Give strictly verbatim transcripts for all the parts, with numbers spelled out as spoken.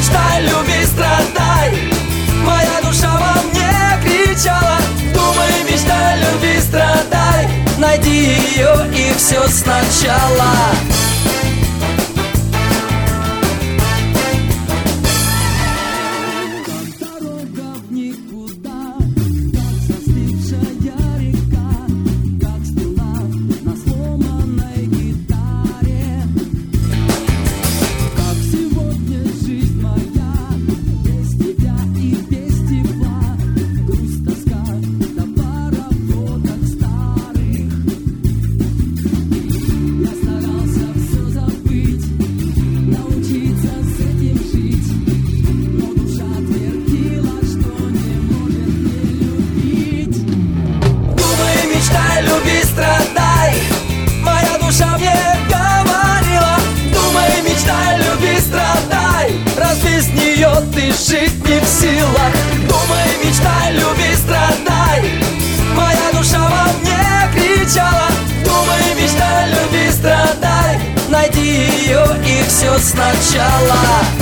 мечтай, люби, страдай. Моя душа во мне кричала: думай, мечтай, люби, страдай. Найди ее и все сначала. Страдай. Моя душа мне говорила: думай, мечтай, люби, страдай. Раз без нее ты жить не в силах. Думай, мечтай, люби, страдай. Моя душа во мне кричала: думай, мечтай, люби, страдай. Найди ее и все сначала.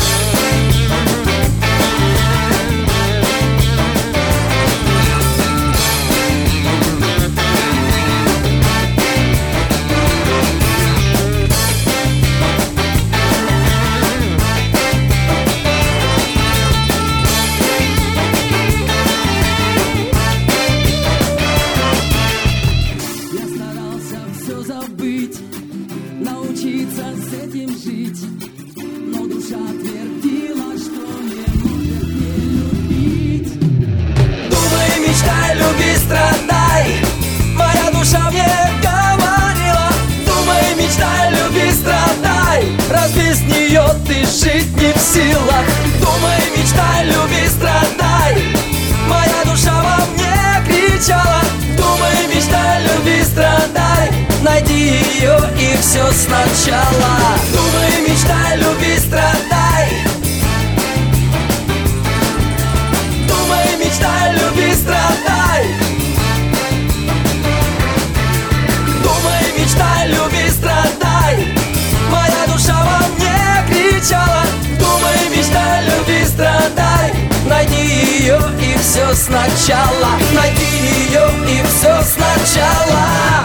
Научиться с этим жить, но душа твердила, что не может не любить. Думай, мечтай, люби, страдай. Моя душа мне говорила: думай, мечтай, люби, страдай. Раз без нее ты жить не в силах. Думай, мечтай, люби, страдай. Моя душа во мне кричала: думай, мечтай, люби, страдай. Найди ее и все сначала. Думай, мечтай, люби, страдай. Думай, мечтай, люби, страдай. Думай, мечтай, люби, страдай. Моя душа во мне кричала: думай, мечтай, люби, страдай. Найди ее и все сначала. Найди ее и все сначала.